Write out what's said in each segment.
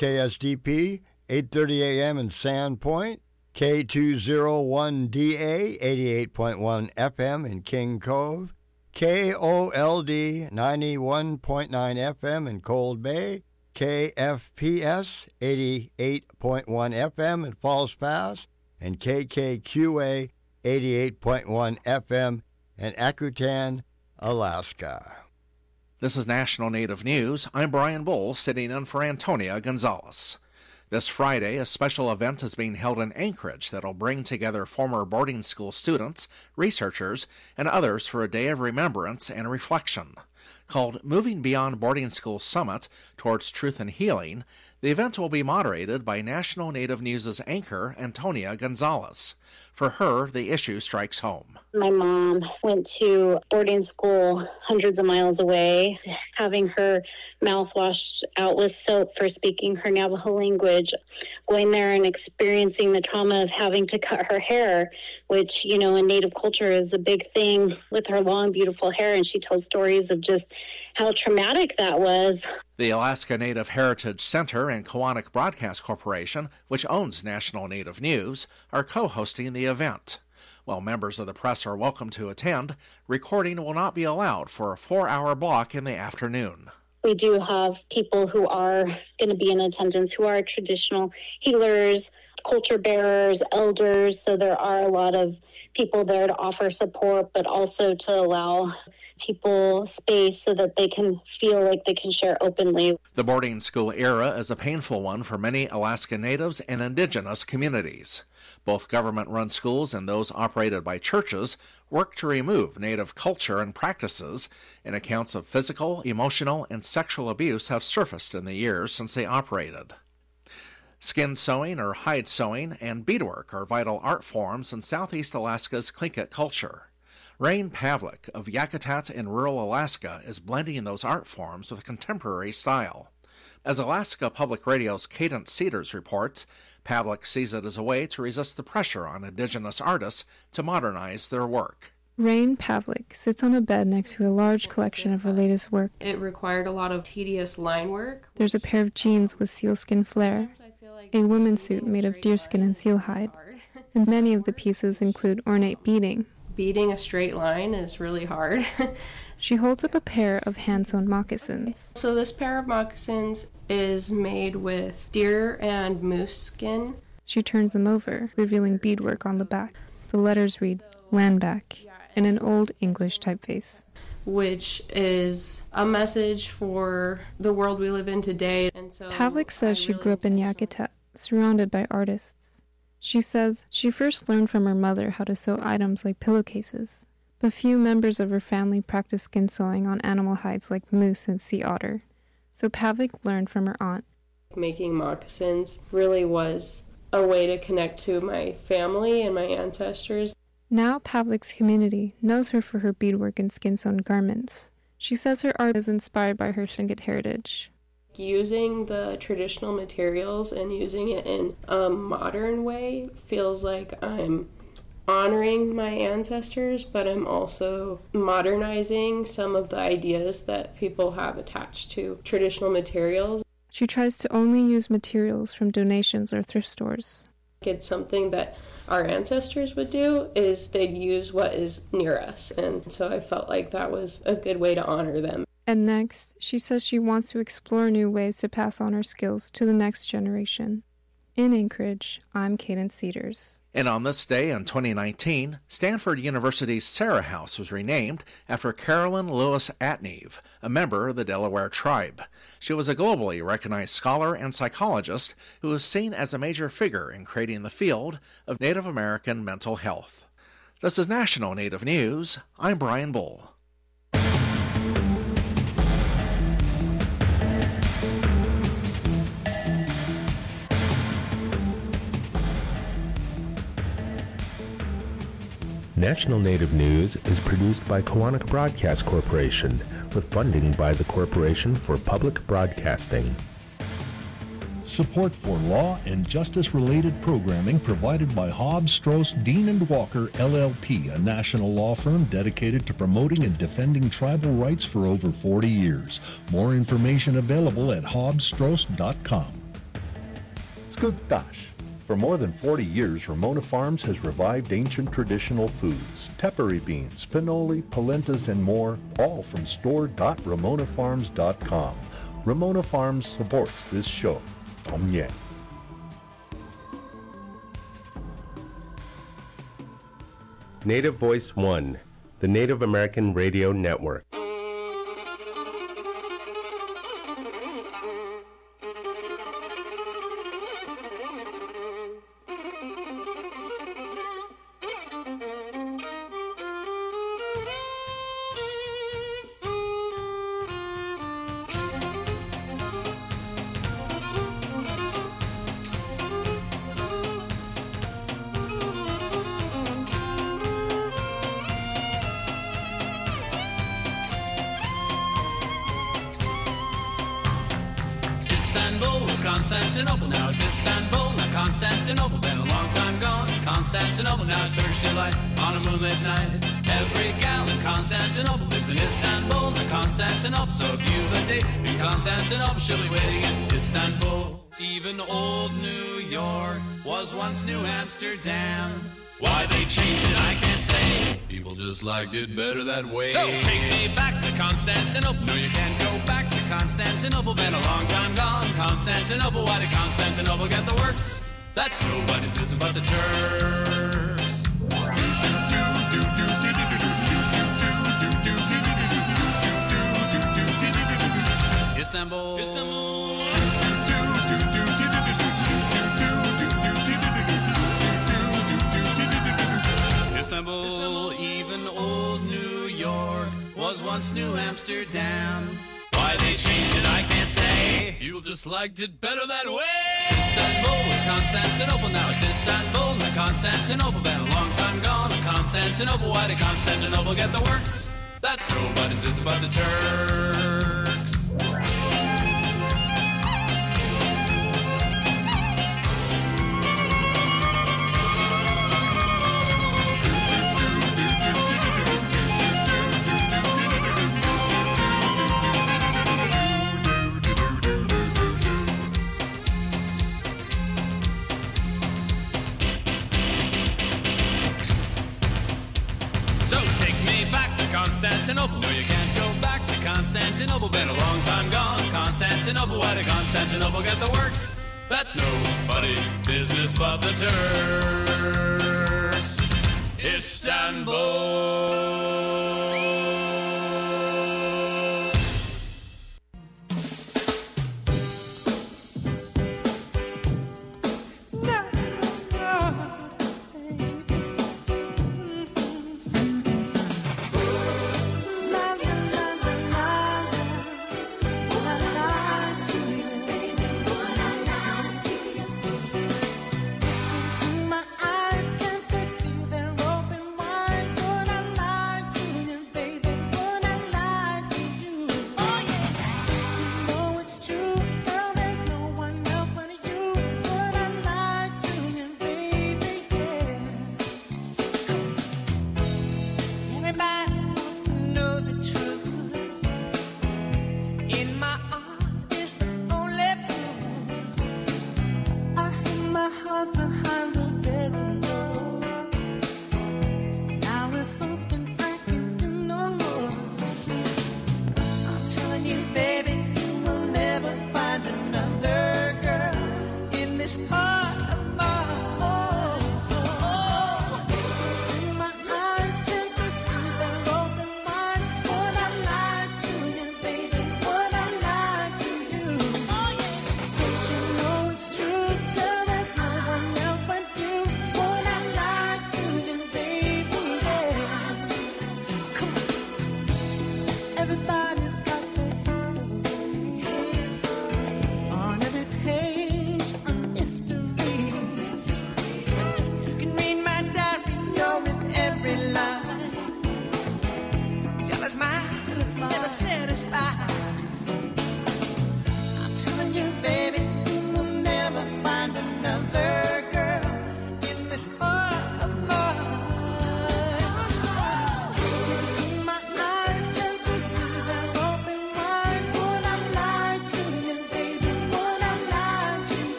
KSDP, 8:30 a.m. in Sandpoint, K201DA, 88.1 FM in King Cove, KOLD, 91.9 FM in Cold Bay, KFPS, 88.1 FM in Falls Pass, and KKQA, 88.1 FM in Akutan, Alaska. This is National Native News. I'm Brian Bull, sitting in for Antonia Gonzalez. This Friday, a special event is being held in Anchorage that'll bring together former boarding school students, researchers, and others for a day of remembrance and reflection. Called Moving Beyond Boarding School Summit Towards Truth and Healing, the event will be moderated by National Native News' anchor, Antonia Gonzalez. For her, the issue strikes home. My mom went to boarding school hundreds of miles away, having her mouth washed out with soap for speaking her Navajo language, going there and experiencing the trauma of having to cut her hair, which, you know, in Native culture is a big thing with her long, beautiful hair. And she tells stories of just how traumatic that was. The Alaska Native Heritage Center and Kawanak Broadcast Corporation, which owns National Native News, are co-hosting the event. While members of the press are welcome to attend, recording will not be allowed for a 4-hour block in the afternoon. We do have people who are going to be in attendance who are traditional healers, culture bearers, elders. So there are a lot of people there to offer support, but also to allow people space so that they can feel like they can share openly. The boarding school era is a painful one for many Alaska Natives and Indigenous communities. Both government-run schools and those operated by churches work to remove Native culture and practices, and accounts of physical, emotional, and sexual abuse have surfaced in the years since they operated. Skin sewing or hide sewing and beadwork are vital art forms in southeast Alaska's Tlingit culture. Rain Pavlik of Yakutat in rural Alaska is blending those art forms with contemporary style. As Alaska Public Radio's Cadence Cedars reports, Pavlik sees it as a way to resist the pressure on Indigenous artists to modernize their work. Rain Pavlik sits on a bed next to a large collection of her latest work. It required a lot of tedious line work. There's a pair of jeans with sealskin flare, a women's suit made of deerskin and seal hide, and many of the pieces include ornate beading. Beading a straight line is really hard. She holds up a pair of hand-sewn moccasins. So this pair of moccasins is made with deer and moose skin. She turns them over, revealing beadwork on the back. The letters read, Landback, in an Old English typeface. Which is a message for the world we live in today. And so Pavlik says she grew up in Yakutat, surrounded by artists. She says she first learned from her mother how to sew items like pillowcases, but few members of her family practiced skin sewing on animal hides like moose and sea otter. So Pavlik learned from her aunt. Making moccasins really was a way to connect to my family and my ancestors. Now Pavlik's community knows her for her beadwork and skin-sewn garments. She says her art is inspired by her Tlingit heritage. Using the traditional materials and using it in a modern way feels like I'm honoring my ancestors, but I'm also modernizing some of the ideas that people have attached to traditional materials. She tries to only use materials from donations or thrift stores. It's something that our ancestors would do, is they'd use what is near us, and so I felt like that was a good way to honor them. And next, she says she wants to explore new ways to pass on her skills to the next generation. In Anchorage, I'm Cadence Cedars. And on this day in 2019, Stanford University's Sarah House was renamed after Carolyn Lewis Atneve, a member of the Delaware tribe. She was a globally recognized scholar and psychologist who was seen as a major figure in creating the field of Native American mental health. This is National Native News. I'm Brian Bull. National Native News is produced by Kawanak Broadcast Corporation with funding by the Corporation for Public Broadcasting. Support for law and justice-related programming provided by Hobbs, Strauss, Dean & Walker, LLP, a national law firm dedicated to promoting and defending tribal rights for over 40 years. More information available at hobbsstrauss.com. Skugtash. For more than 40 years, Ramona Farms has revived ancient traditional foods, tepary beans, pinoli, polentas, and more, all from store.ramonafarms.com. Ramona Farms supports this show. Tom Yang. Native Voice One, the Native American Radio Network. Constantinople, now it's Istanbul, not Constantinople, been a long time gone. Constantinople, now it turns to light on a moonlit night. Every gal in Constantinople lives in Istanbul, not Constantinople. So if you've a date in Constantinople, she'll be waiting in Istanbul. Even old New York was once New Amsterdam. Why they changed it, I can't say. People just liked it better that way. So take me back to Constantinople. No, you can't go back to Constantinople. Been a long time gone. Constantinople, why did Constantinople get the works? That's nobody's business but the Turks. Istanbul. Istanbul. Istanbul, even old New York was once New Amsterdam. Why they changed it, I can't say. People just liked it better that way. Istanbul was Constantinople, now it's Istanbul, not Constantinople. Been a long time gone. Constantinople, why did Constantinople get the works? That's nobody's business but the Turks. Constantinople, no you can't go back to Constantinople. Been a long time gone. Constantinople, why did Constantinople get the works? That's nobody's business but the Turks. Istanbul. My eyes can't just see they're open wide. Would I lie?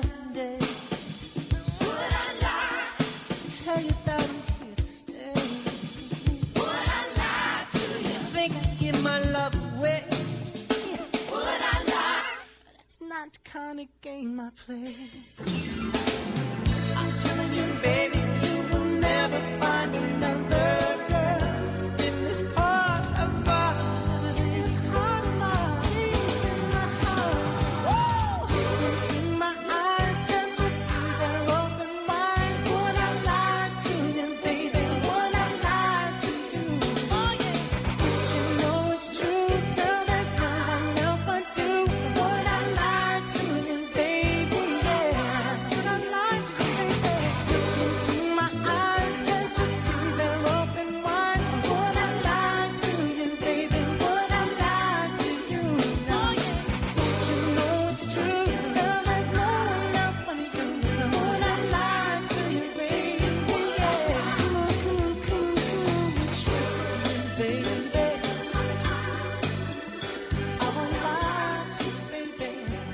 today? Would I lie? Tell you that I'm here to stay. Would I lie to you? Think I'd give my love away? Would I lie? That's not the kind of game I play. I'm telling you, baby, you will never find another girl in this part of my this heart of mine, in my heart. Into my eyes, can't you see they're open wide? Would I lie to you, baby? Would I lie to you? Oh yeah. Don't you know it's true, girl? There's no one else but you. So would I lie to you, baby? Yeah. Would I lie to you, baby? Into my eyes, can't you see they're open wide? Would I lie to you, baby? Would I lie to you? Oh yeah. Don't you know it's true, girl? There's no one else but you. So would I lie to you, baby? Yeah. Come on, come on, come on, come on. Trust me, baby. I won't lie to you, baby.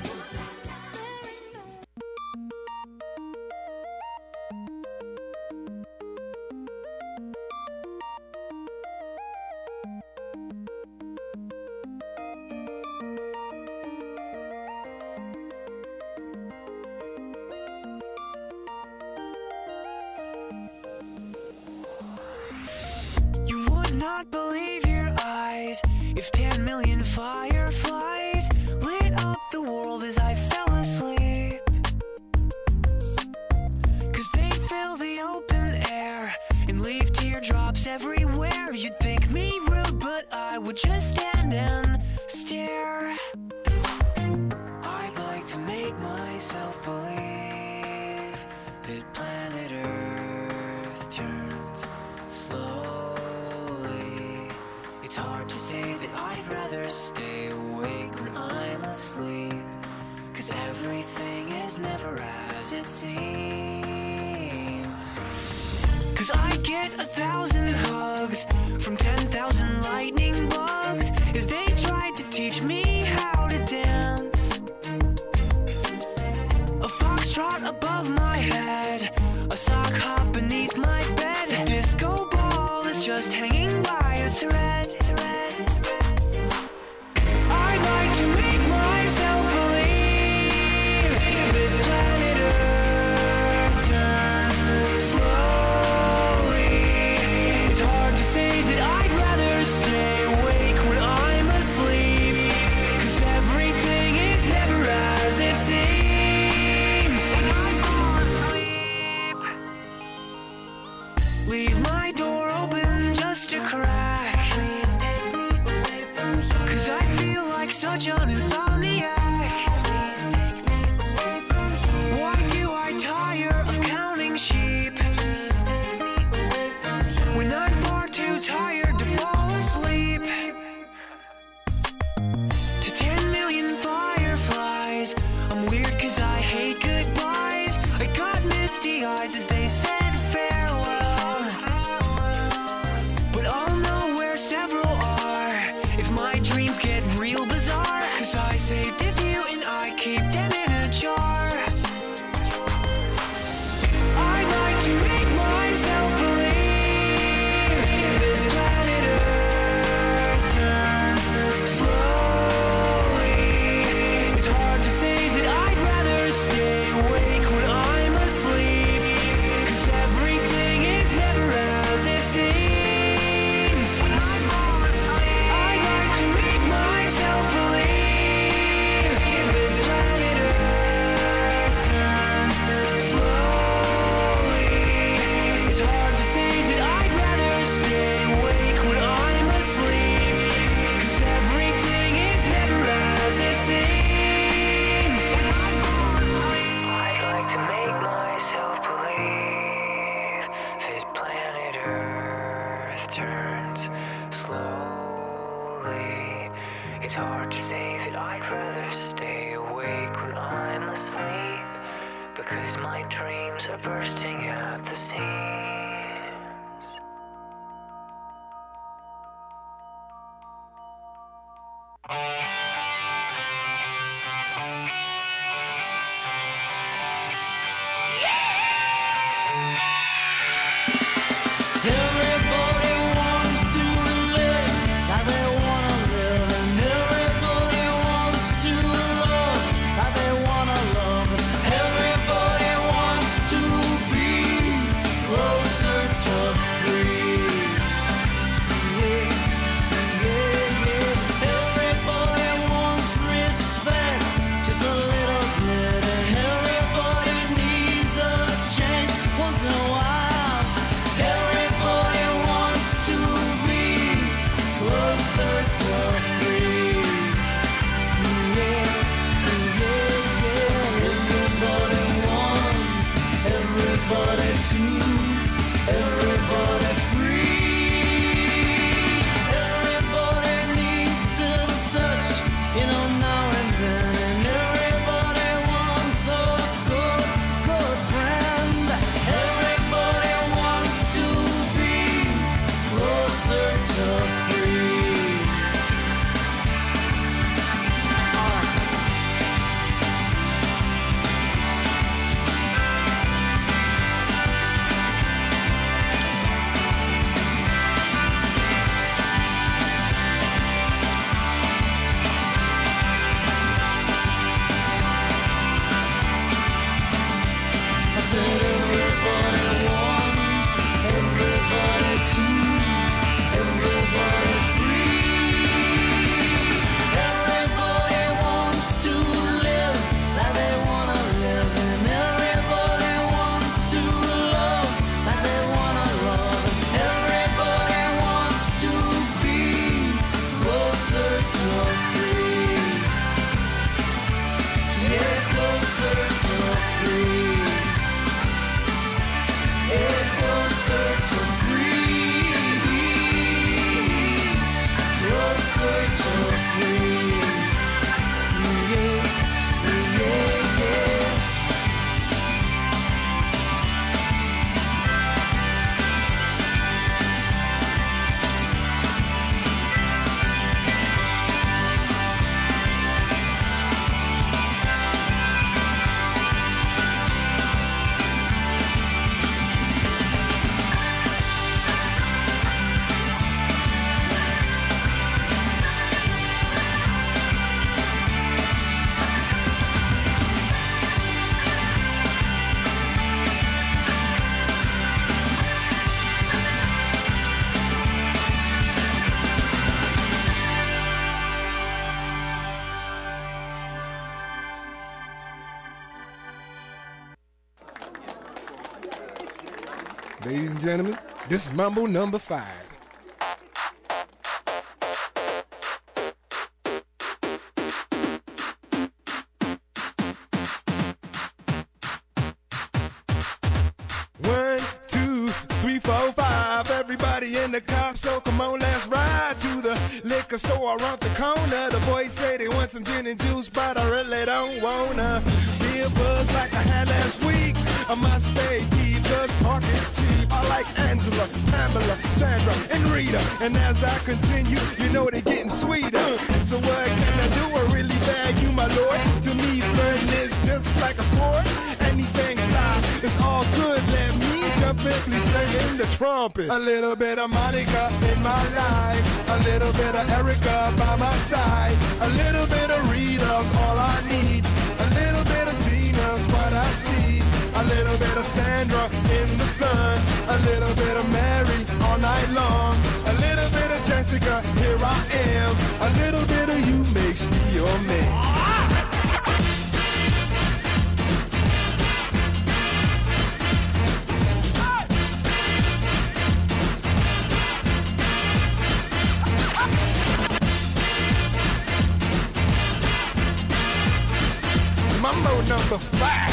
You would not believe your eyes if 10 million fireflies lit up the world as I fell asleep. 'Cause they fill the open air and leave teardrops everywhere. You'd think me rude, but I would just stand and stare. I'd like to make myself believe that planet Earth turns slowly. It's hard to say that I'd rather stay awake when I'm asleep, 'cause everything is never as it seems. 'Cause I get 1,000 hugs from 10,000 lightning bugs as they tried to teach me how to dance. A foxtrot above my head, a sock hop beneath my bed, a disco ball is just hanging by a thread. I'd like to make myself believe that planet Earth turns slowly. It's hard to say that I'd rather stay awake when I'm asleep, 'cause everything is never as it seems. Leave my door open just a crack, 'cause I feel like such an insomniac. Why do I tire of counting sheep when I'm far too tired to fall asleep? To 10 million fireflies, I'm weird 'cause I hate goodbyes. I got misty eyes as they said farewell, but I'll know where several are if my dreams get real bizarre, 'cause I saved a few and I keep them in a jar. I'd like to make myself believe that planet Earth turns slowly. It's hard to say that I'd rather stay awake when I'm asleep, 'cause everything is never as it seems. I'd like to make myself believe that planet Earth turns slowly. It's hard to say that I'd rather stay awake when I'm asleep, 'cause everything is never as it seems. I'd like to make myself believe that planet Earth turns slowly. It's hard to say that I'd rather stay awake when I'm asleep, because my dreams are bursting at the seams. Everybody wants to live how they wanna live, and everybody wants to love how they wanna love. Everybody wants to be closer to free. Yeah, yeah, yeah. Everybody wants respect, just a little bit, and everybody needs a change once in a while. Everybody wants to be closer to free. Yeah, yeah, yeah. Everybody one, everybody two, everybody free. Everybody needs to touch, now and then, and everybody wants a good, good friend. Everybody wants to be closer to free. I said everybody one, everybody two, everybody free. Everybody wants to live like they wanna live, and everybody wants to love like they wanna love. Everybody wants to be closer to free. Yeah, closer to free. Yeah, closer to free. Closer to free. Yeah, yeah, yeah. Ladies and gentlemen, this is Mambo number 5. One, two, three, four, five. Everybody in the car, so come on, let's ride to the liquor store around the corner. The boys say they want some gin and juice, but I really don't wanna be a buzz like I had last week. I must stay deep, cause talk is cheap. I like Angela, Pamela, Sandra, and Rita. And as I continue, you know they're getting sweeter. So what can I do? I really bag you, my lord. To me, flirting is just like a sport. Anything fly, it's all good. Let me jump in, please sing the trumpet. A little bit of Monica in my life, a little bit of Erica by my side, a little bit of Rita's all I need, a little bit of Tina's what I see, a little bit of Sandra in the sun, a little bit of Mary all night long, a little bit of Jessica, here I am, a little bit of you makes me your man. Mambo number 5.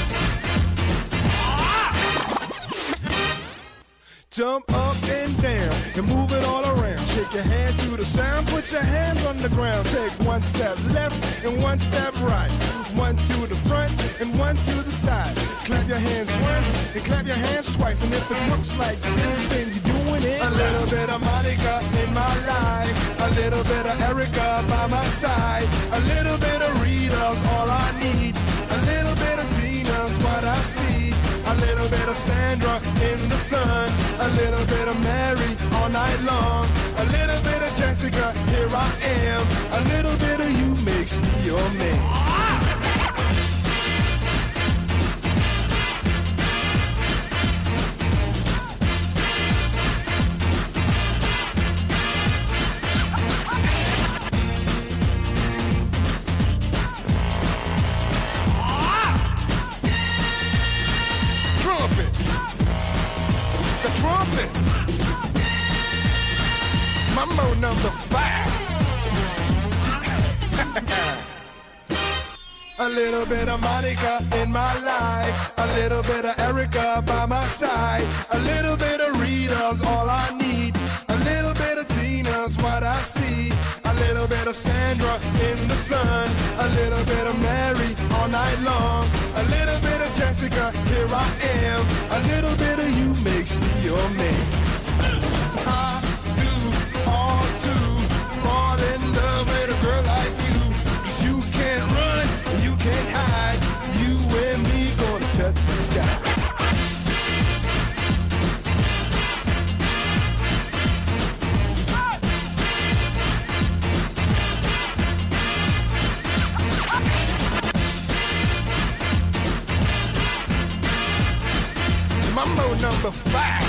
Jump up and down and move it all around. Shake your hand to the sound, put your hands on the ground. Take one step left and one step right. One to the front and one to the side. Clap your hands once and clap your hands twice. And if it looks like this, then you're doing it. A little bit of Monica in my life, a little bit of Erica by my side, a little bit of Rita's all I need, a little bit of Tina's what I see, a little bit of Mary all night long, a little bit of Jessica, here I am, a little bit of you makes me your man. Trumpet. Mambo number 5. A little bit of Monica in my life, a little bit of Erica by my side, a little bit of Rita's all I need, a little bit of Tina's what I see, a little bit of Sandra in the sun, a little bit of Mary all night long, a little bit of Jessica, here I am, a little bit of you makes me your man. I do all too fall in love with a girl like you, 'cause you can't run, you can't hide, you and me gonna touch the sky. Mambo number 5.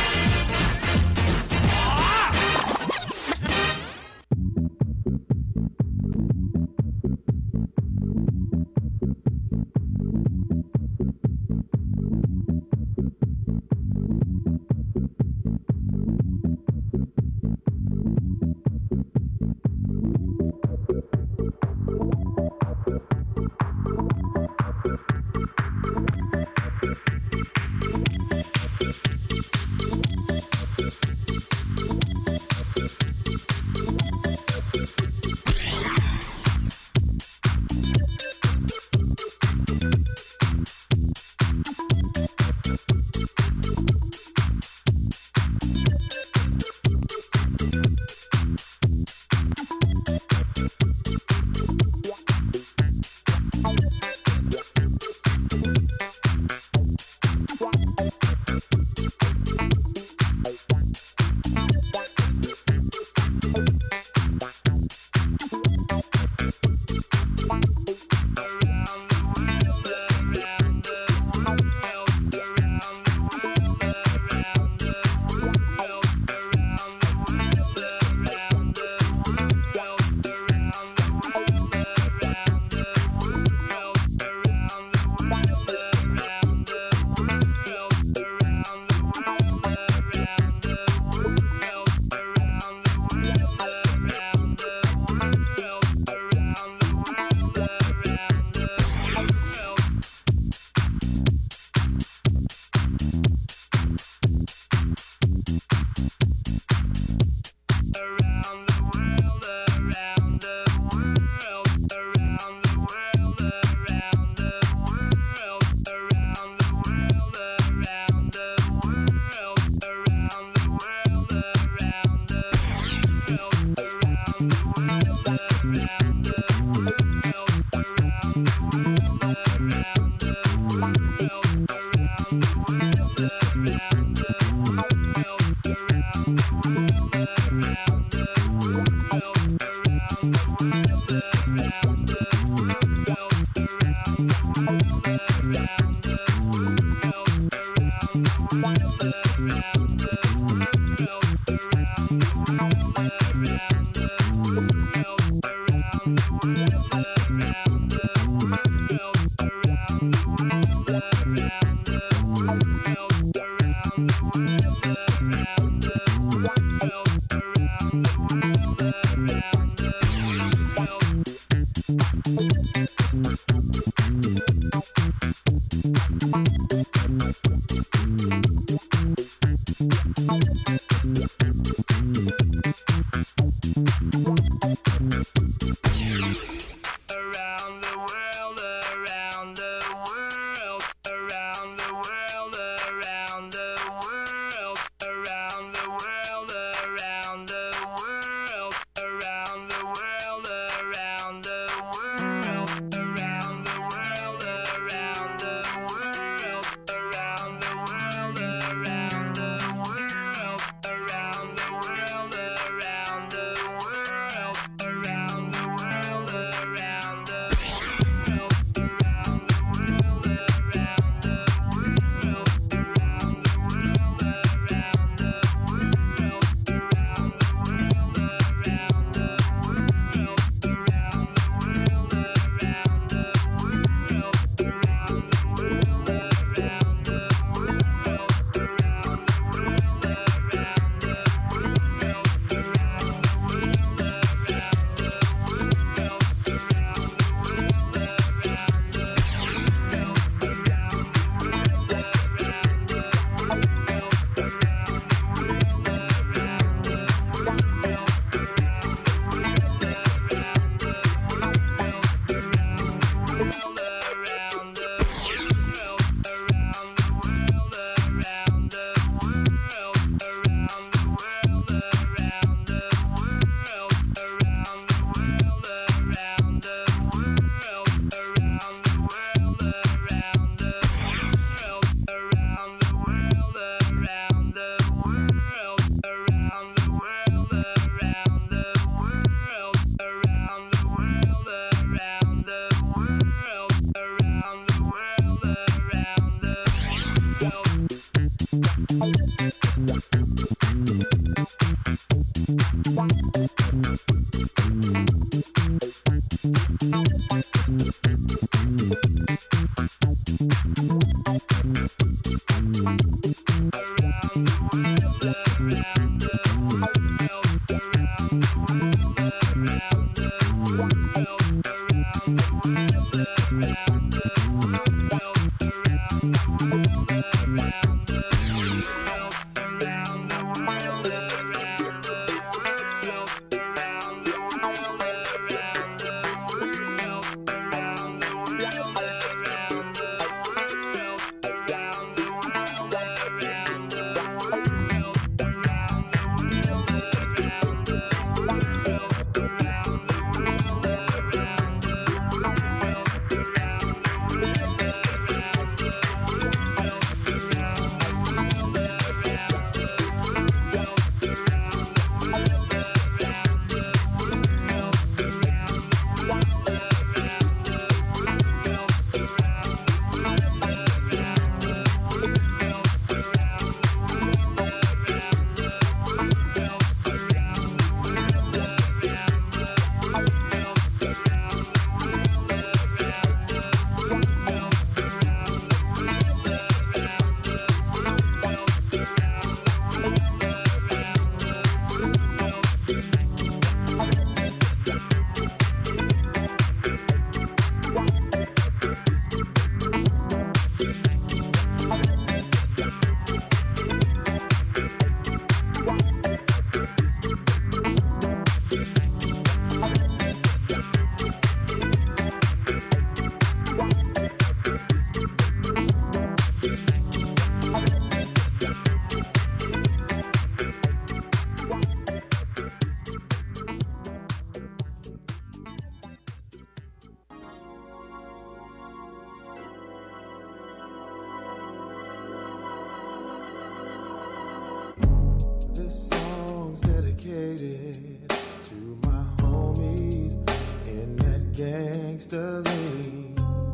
This song's dedicated to my homies in that gangster league.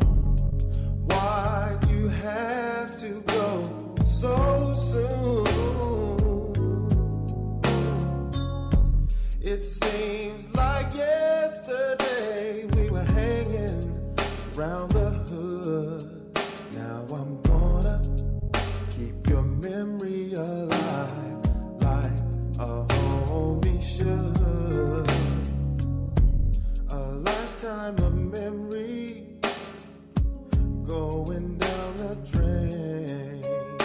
Why'd you have to go so soon? It seems like yesterday we were hanging round the hood. Now I'm gonna keep your memory alive like a homie should. A lifetime of memories going down the drain.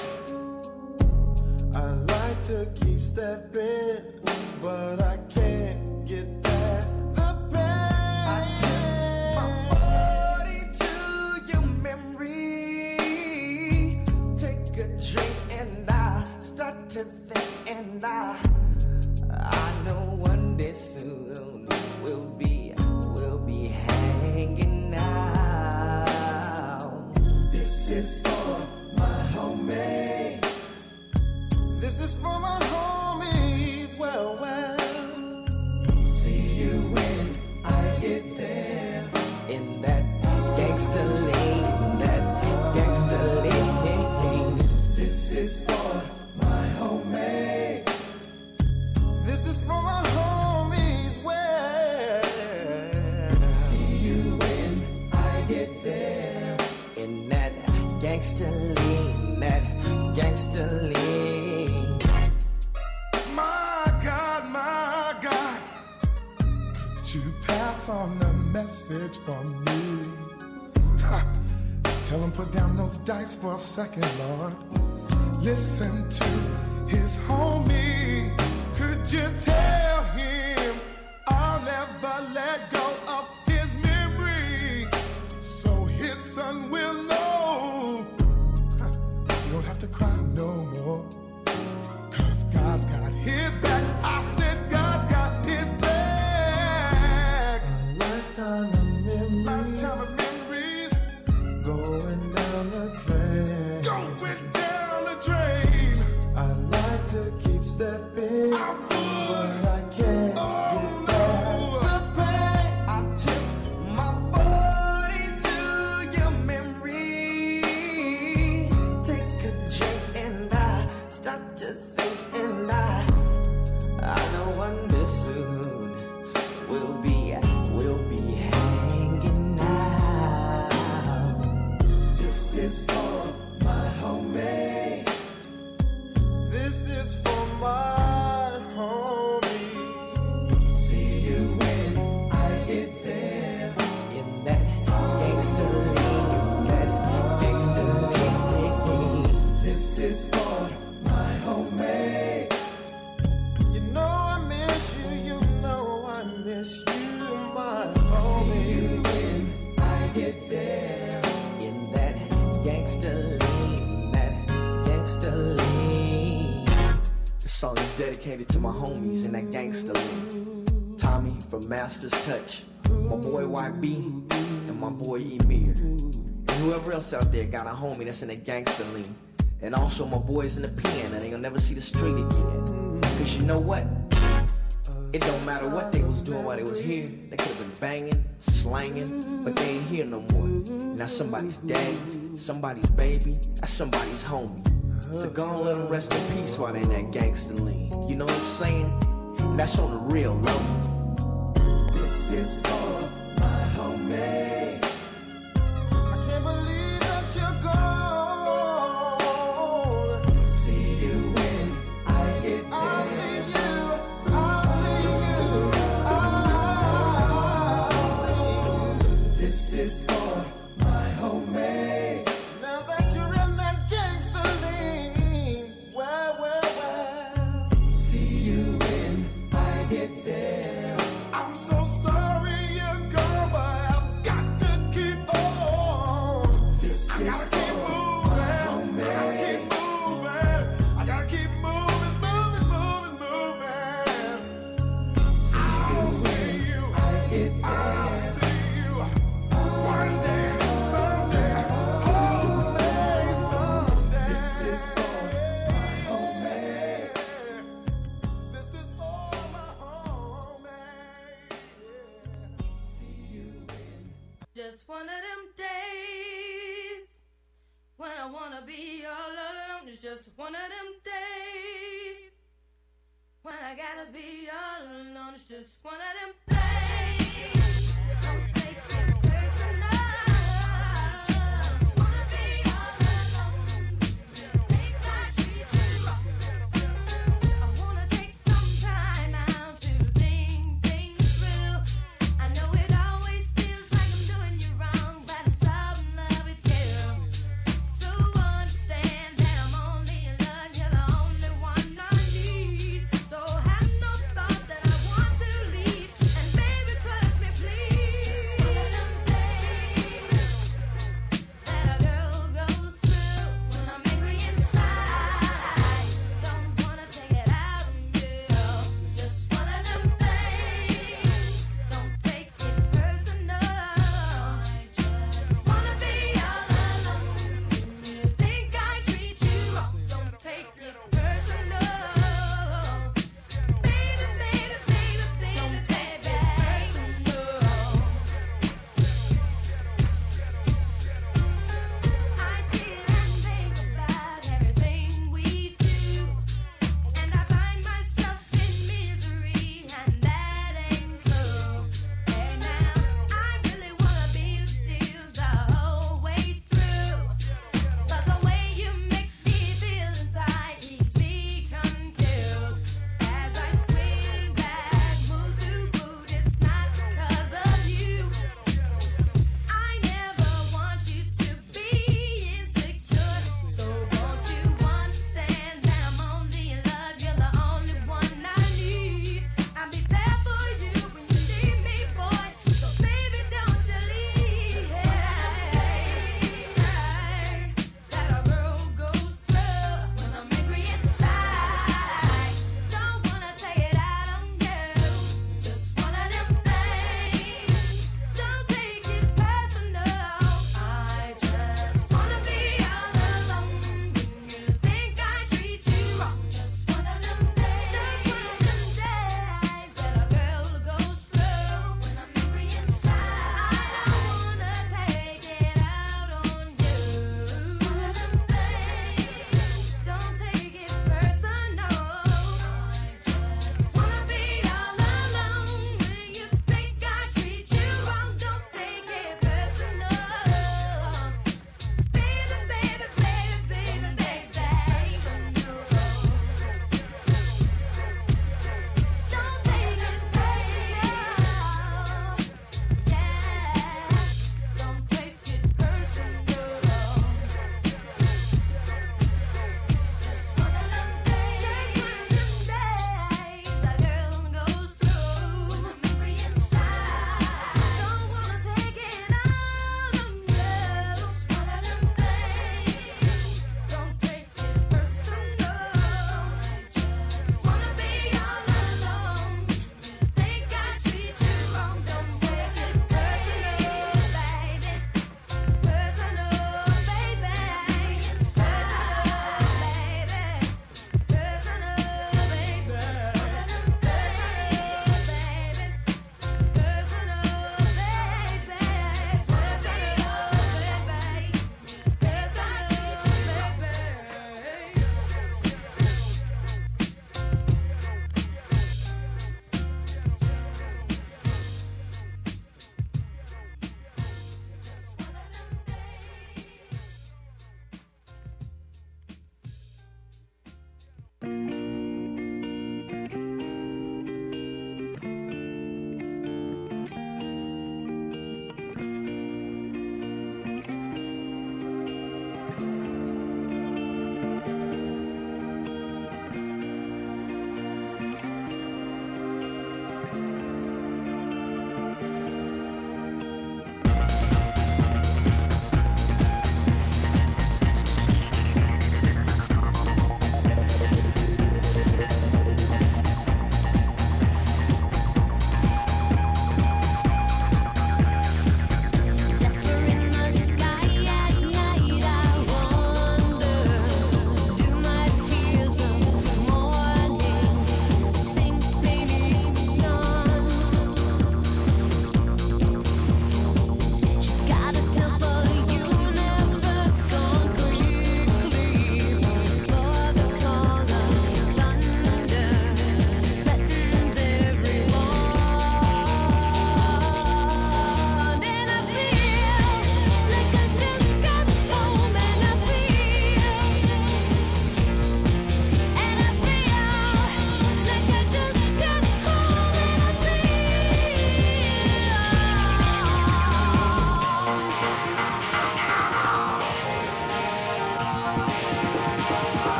I like to keep stepping, but I can't get past the pain. I take my body to your memory. Take a drink and I start to think, and I know one day soon we'll be hanging out. This is for my homies. This is for my homies. Well, see you when I get there. In that gangster lane, This is for my homies. This is for my homies. Well, see you when I get there. In that gangster lane, My God, could you pass on the message from me? Ha. Tell him put down those dice for a second, Lord. Listen to his homie. Could you tell him I'll never let go of his memory, so his son will know? Ha. You don't have to cry no more, 'cause God's got his back. I said God's got his back. A lifetime of memories, going down the drain. Going down the drain. I like to keep stepping, but I can't get past the pain. I tip my body to your memory. Take a drink and I start to think, and I Song is dedicated to my homies in that gangsta league. Tommy from Master's Touch, my boy YB, and my boy Emir. And whoever else out there got a homie that's in the gangsta league. And also my boys in the pen, and they gonna never see the street again. Cause you know what? It don't matter what they was doing while they was here. They could've been banging, slanging, but they ain't here no more. Now somebody's daddy, somebody's baby, that's somebody's homie. So go on, let them rest in peace while they in that gangsta lean. You know what I'm saying? And that's on the real low. This is for my homies. I can't believe that you're gone. See you when I get there. I'll see you. I'll see you. This is for my homies. Now that you're in that gangsta lean, well. See you when I get there. I'm so sorry you're gone, but I've got to keep on. This I gotta keep moving. I gotta keep moving. I'll see you. I'll see you. One day, someday, someday. This is for my homie. This is for my homie. See you in Just one of them days when I wanna be all alone. It's just one of them days when I gotta be all alone. It's just one of them days. Don't take it personal. Just wanna be all alone. Think I treat you wrong. I wanna take some time out to think things through. I know it always feels like I'm doing you wrong, but I'm so in love with you. So understand that I'm only in love, you're the only one I need. So have no thought that I want to leave. And baby, trust me, please.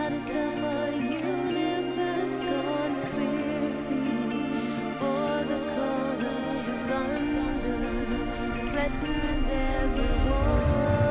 goddess of a universe gone quickly, or the call of thunder threatens everyone.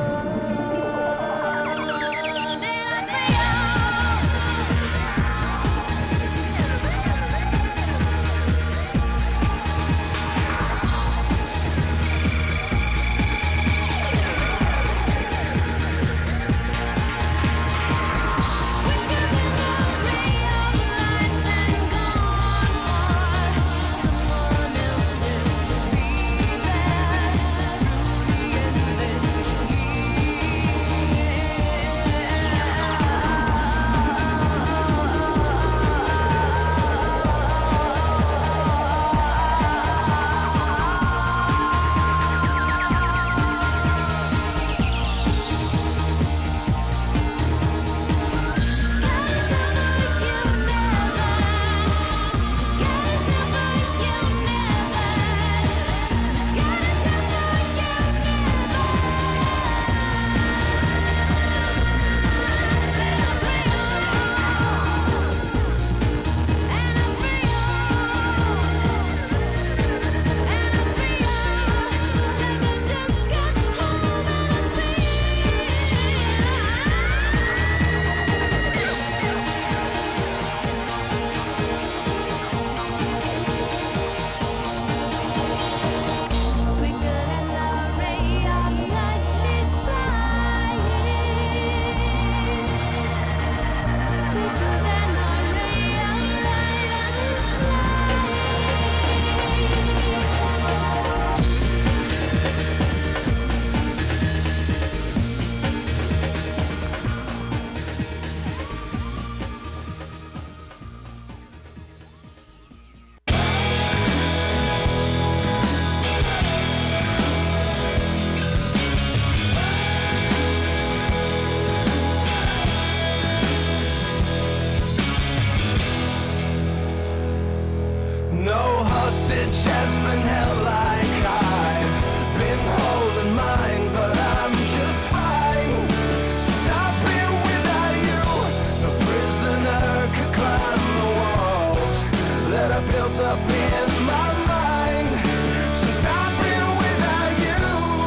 No hostage has been held like I've been holding mine, but I'm just fine. Since I've been without you, no prisoner could climb the walls that I built up in my mind. Since I've been without you,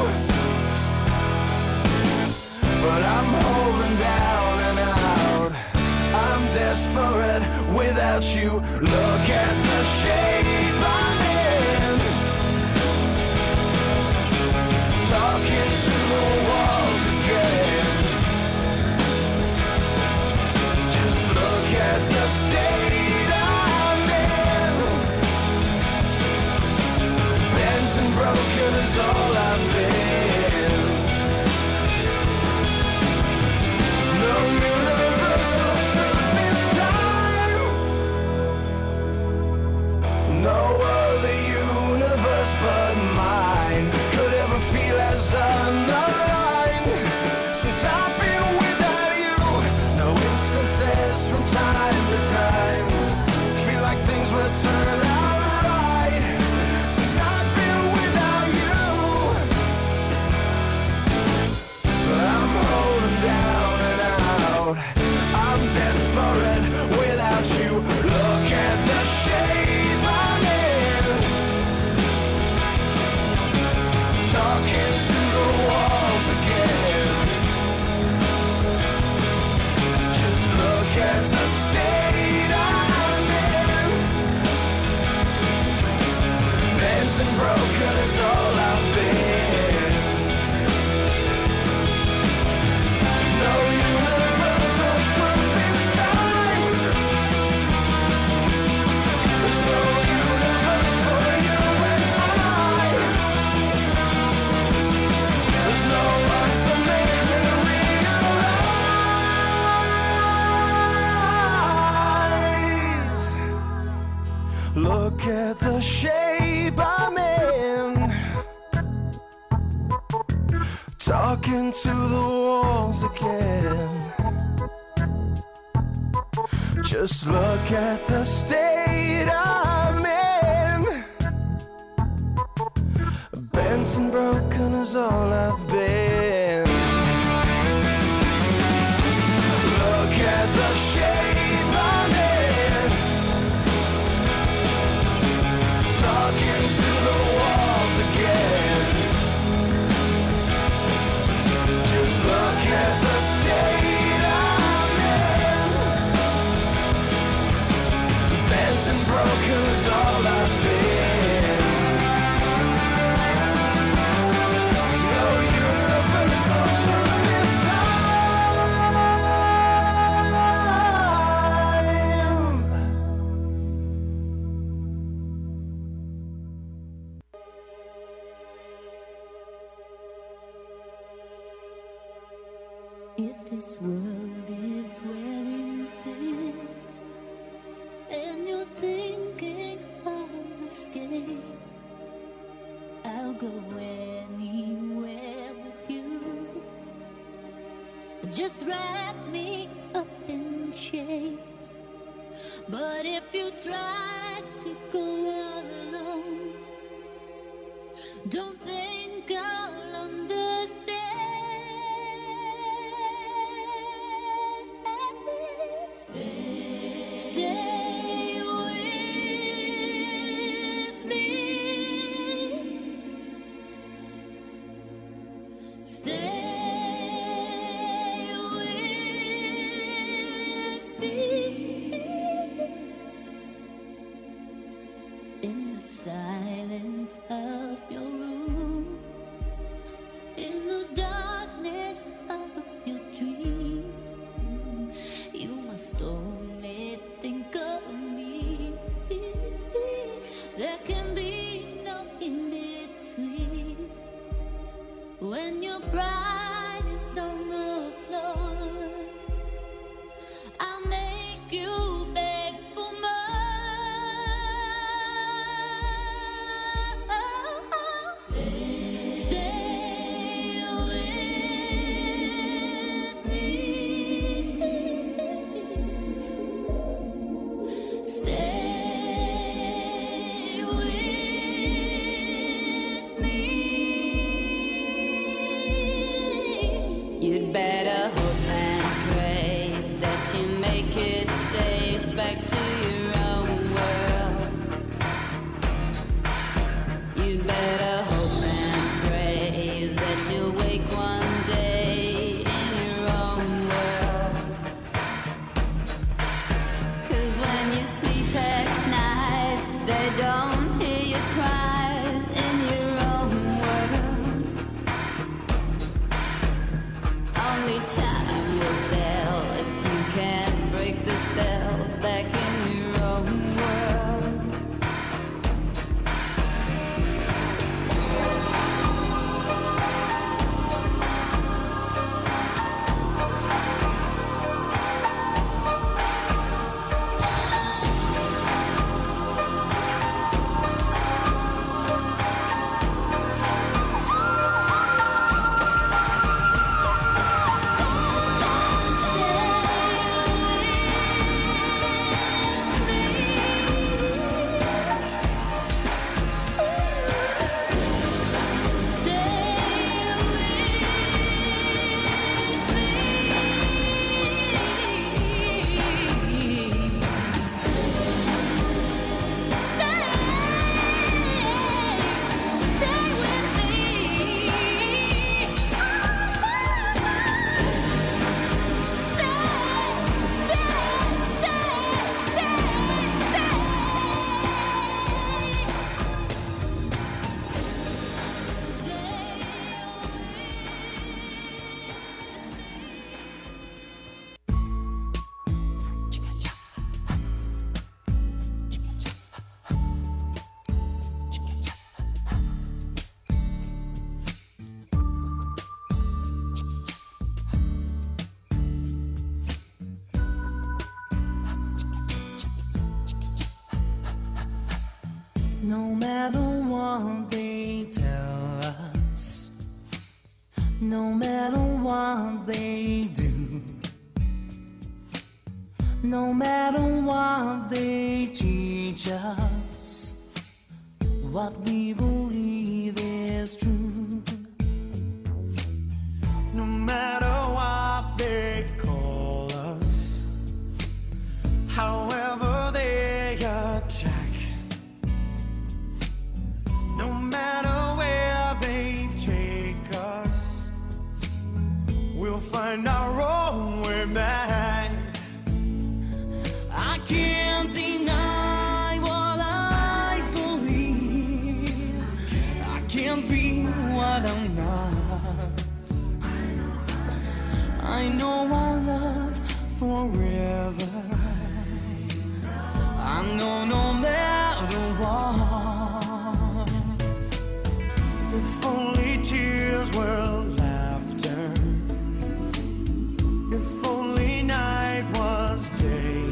but I'm holding down and out. I'm desperate without you. Look at the shape I'm in, talking to the walls again. Just look at the state I'm in. Bent and broken is all I've been. No universal truth this time. No other universe but mine could ever feel as unaligned. Since I've been without you, no instances from time to time feel like things will turn out right. Since I've been without you, but I'm holding down and out. I'm desperate without you. Look at the shape I'm in, talking to the walls again. Just look at the state I'm in. Bent and broken is all I've been. No universal truth this time. There's no universe for you and I. There's no one to make me realize. Look at the shape I'm in, talking to the walls again. Just look at the state I'm in. Bent and broken is all I've been. Look at the look into the walls again. Just look at the state I'm in. Bent and broken is all I've been. No universal truth this time. If this world is wearing thin and you're thinking of escape, I'll go anywhere with you. Just wrap me up in chains. But if you try to go alone, don't think I'll understand. Stay with me. Stay with me. In the silence of your room, in the darkness of your dreams, you must only think of me. There can be no in between. When your pride is on the floor, I'll make you beg for more. Stay with me. Stay with me. You'd better hope and pray that you make it safe back to your own world. You'd better hope and pray that you'll wake one day in your own world. 'Cause when you sleep at night, they don't hear your cries in your own world. Only time will tell if you can break the spell back in your own world. No matter what they tell us, no matter what they do, no matter what they teach us, what we believe is true. No matter what they call us, however they attack, find our own way back. I can't deny what I believe. I can't be what I'm not. I know our love forever. I know no matter what. If only tears were laughter. If only night was day.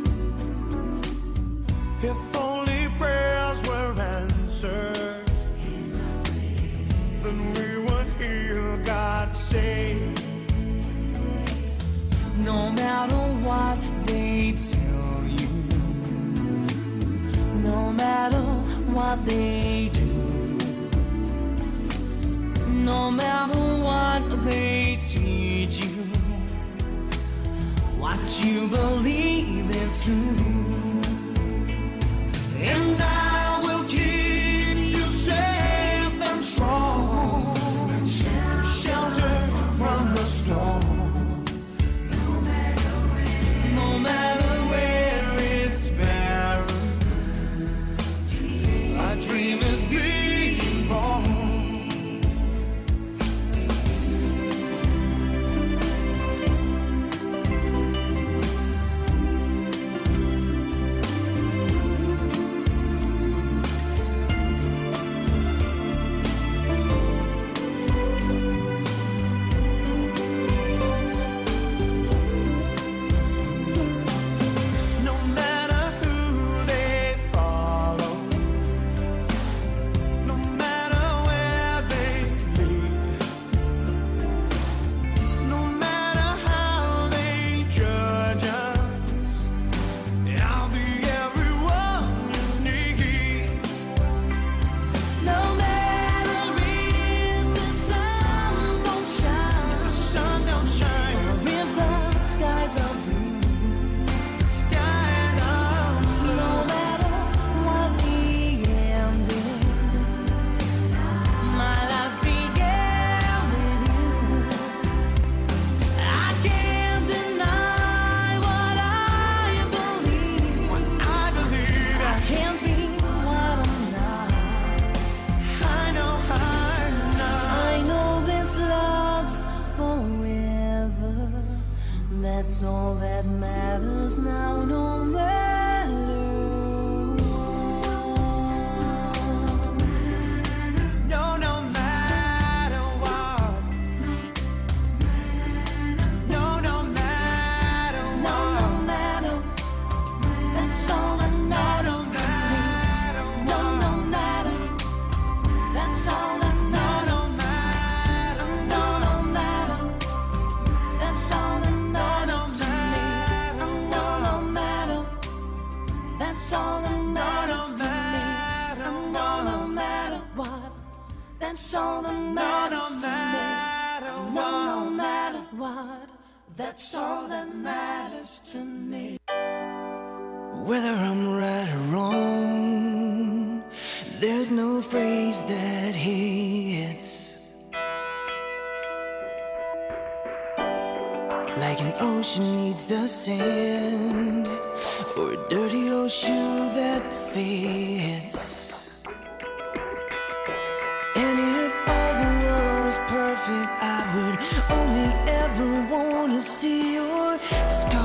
If only prayers were answered, then we would hear God say, no matter what they tell you, no matter what they do, no matter what they teach you, what you believe is true. And I will keep you safe and strong, shelter from the storm. No matter where it's barren, a dream is being born. That's all that matters now, no matter what. No, no matter what. No, no matter what. No, no matter. That's all that matters to me. No, no matter. That's all that matters. No, no matter. That's all that matters to me. No, no matter. That's all that matters to me. No, no matter what. That's all that matters to me. No, no matter what. That's all that matters to me. Whether I'm right or wrong, there's no phrase that hits like an ocean needs the sand, or a dirty old shoe that fits. And if all the world was perfect, I would only ever want to see your scars.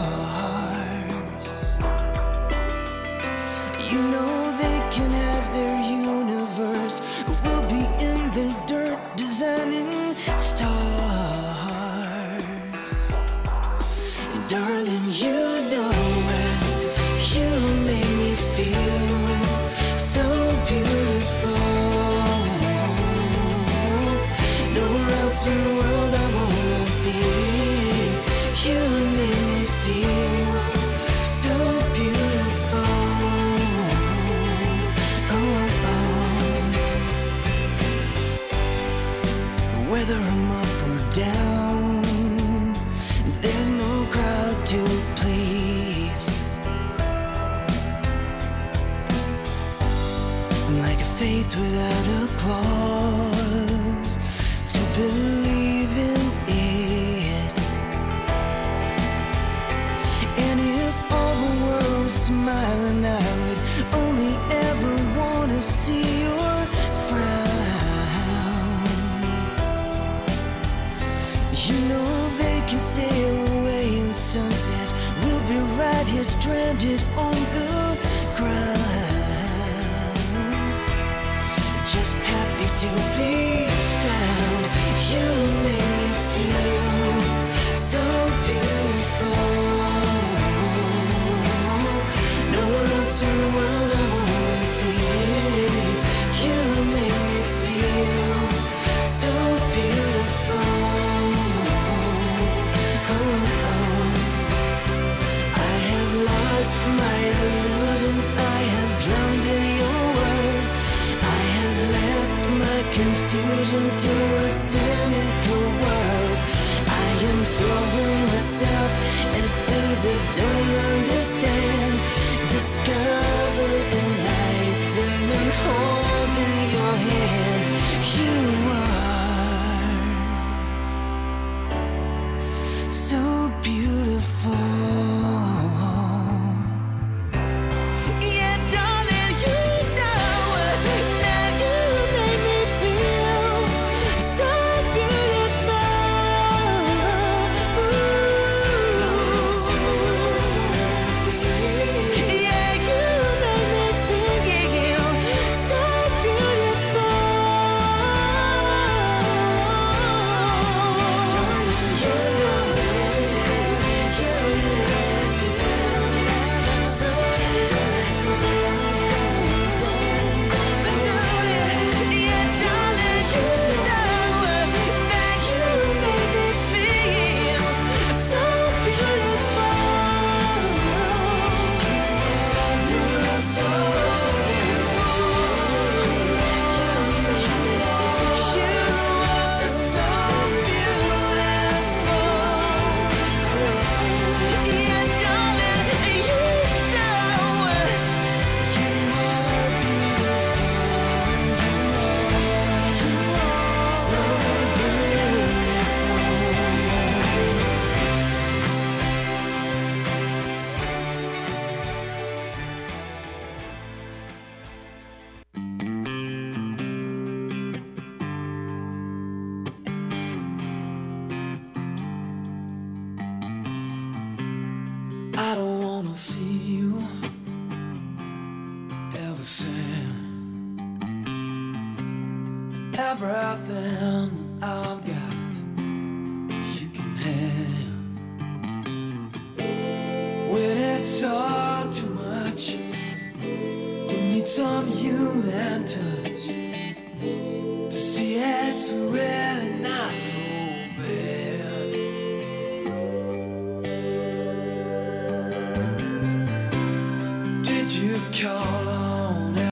You know they can have their universe. We'll be in the dirt designing stars. Darling, you know you make me feel so beautiful. Nowhere else in the world I wanna be. You make me feel so beautiful. Oh, oh. Whether I'm up or down, there's no crowd to please. I'm like a faith without a clause to believe in it. smile, and I would only ever want to see your frown. You know they can sail away in sunsets. We'll be right here stranded on the ground, just happy to be found. You make me feel so beautiful. Nowhere else in the world I wanna be. You make me feel so beautiful. I have lost my illusions. I have drowned in your words. I have left my confusion to a cynical world. I am throwing myself at things I don't understand. Discover the light and then holding your hand. You are so beautiful. Yeah, darling, you know now you make me feel so beautiful. Yeah, you make me feel so beautiful. Darling, you know so yeah, darling, you know that you make me feel so beautiful. You're so I don't wanna see you ever sad. Everything I've got you can have. When it's all too much, we need some human touch to see it's real.